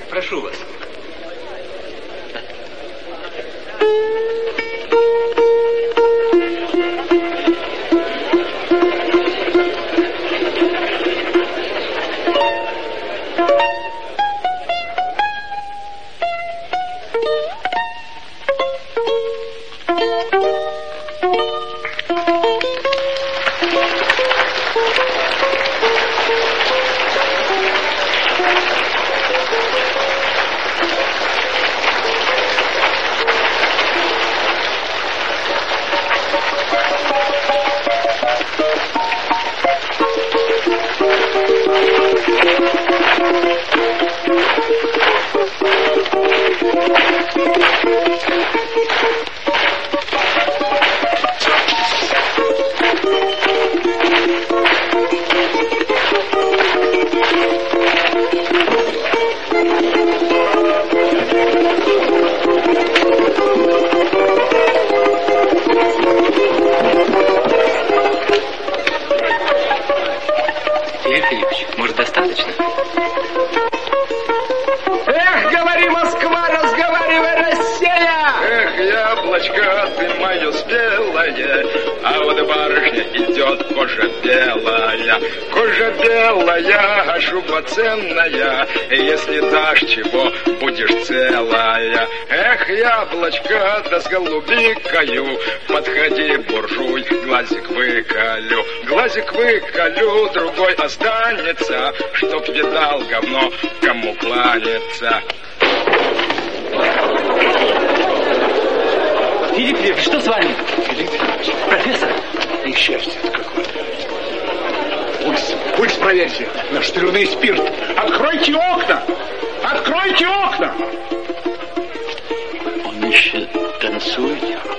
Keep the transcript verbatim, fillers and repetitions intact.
Прошу вас. Ценная, если дашь чего, будешь целая. Эх, яблочко, да с голубикою, подходи, буржуй, глазик выколю. Глазик выколю, другой останется, чтоб видал говно, кому кланяться. Филипп Филиппович, что с вами? Филипп Филиппович. Профессор? Несчастье какое. Пульс, пульс проверьте. Наштрюнный спирт. Откройте окна! Откройте окна! Он еще танцует.